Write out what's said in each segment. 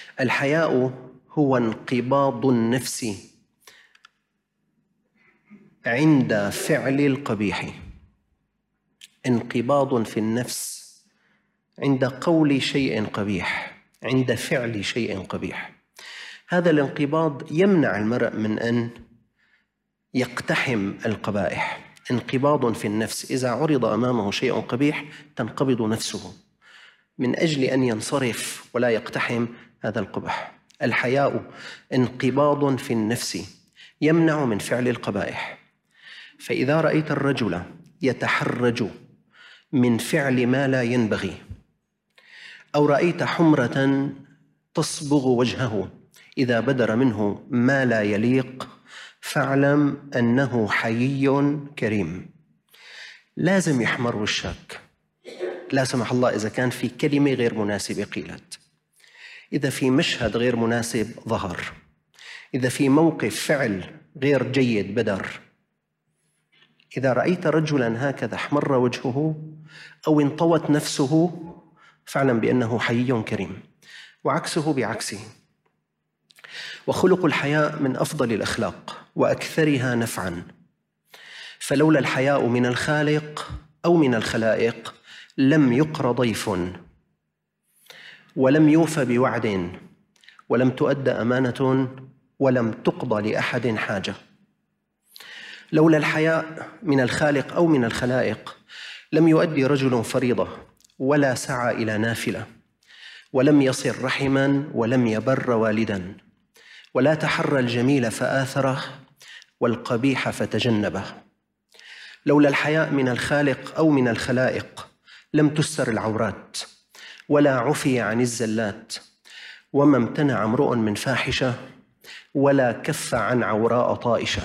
الحياء هو انقباض النفس عند فعل القبيح، انقباض في النفس عند قول شيء قبيح، عند فعل شيء قبيح. هذا الانقباض يمنع المرء من أن يقتحم القبائح. انقباض في النفس، إذا عرض أمامه شيء قبيح تنقبض نفسه من أجل أن ينصرف ولا يقتحم هذا القبح. الحياء انقباض في النفس يمنع من فعل القبائح. فإذا رأيت الرجل يتحرج من فعل ما لا ينبغي، أو رأيت حمرة تصبغ وجهه إذا بدر منه ما لا يليق، فاعلم أنه حيي كريم. لازم يحمر وشك، لا سمح الله إذا كان في كلمة غير مناسبة قيلت، إذا في مشهد غير مناسب ظهر، إذا في موقف فعل غير جيد بدر. إذا رأيت رجلاً هكذا احمر وجهه أو انطوت نفسه فاعلم بأنه حيي كريم، وعكسه بعكسه. وخلق الحياء من أفضل الأخلاق وأكثرها نفعاً، فلولا الحياء من الخالق أو من الخلائق لم يقر ضيف، ولم يوفى بوعد، ولم تؤد أمانة، ولم تقضى لأحد حاجة. لولا الحياء من الخالق أو من الخلائق لم يؤدي رجل فريضة، ولا سعى إلى نافلة، ولم يصل رحماً، ولم يبر والداً، ولا تحرى الجميل فآثره، والقبيح فتجنبه. لولا الحياء من الخالق أو من الخلائق لم تستر العورات، ولا عفي عن الزلات، وما امتنع امرؤ من فاحشة، ولا كف عن عوراء طائشة.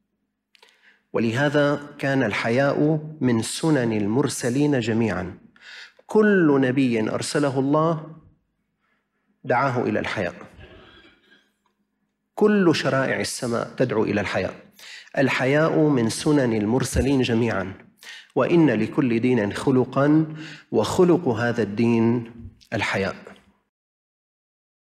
ولهذا كان الحياء من سنن المرسلين جميعاً. كل نبي أرسله الله دعاه إلى الحياء، كل شرائع السماء تدعو إلى الحياء. الحياء من سنن المرسلين جميعاً، وإن لكل دين خلقاً، وخلق هذا الدين الحياء.